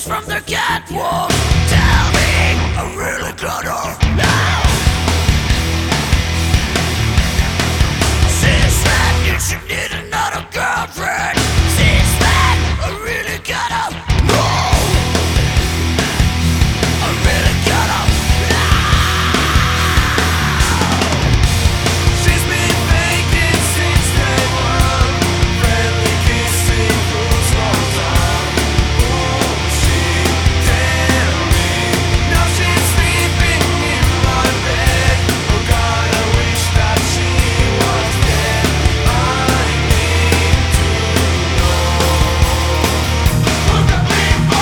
from the catwalk. Tell me, I really gotta know. Since then, you should need another girlfriend. Since then, I really gotta know. I really gotta know. She's been faking since day one. Friendly kissing proves no time. Oh, she tell me. Now she's sleeping in my bed. Oh God, I wish that she was dead. I need to know. Who's the people?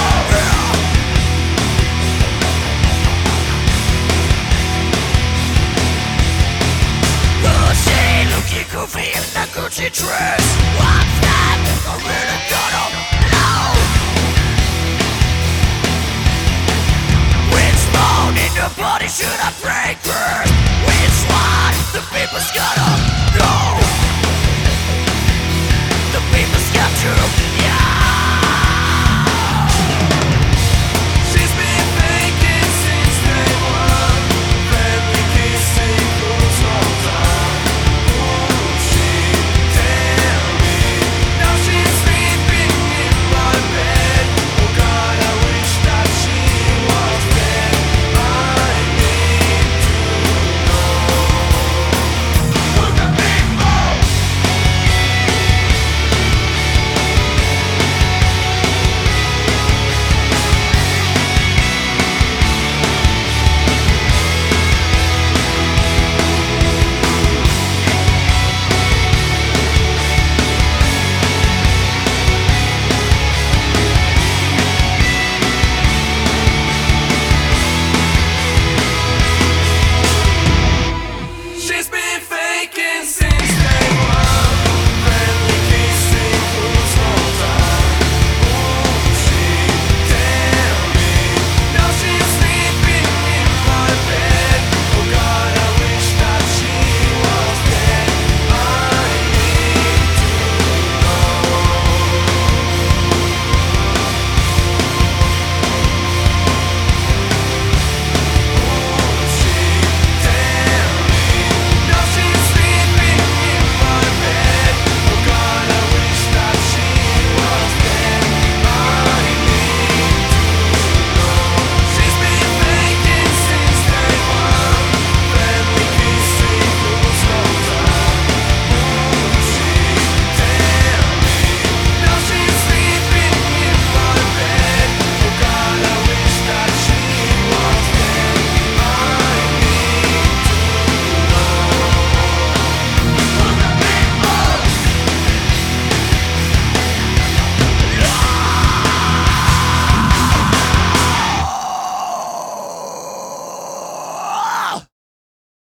Oh, she looking goofy in the Gucci dress.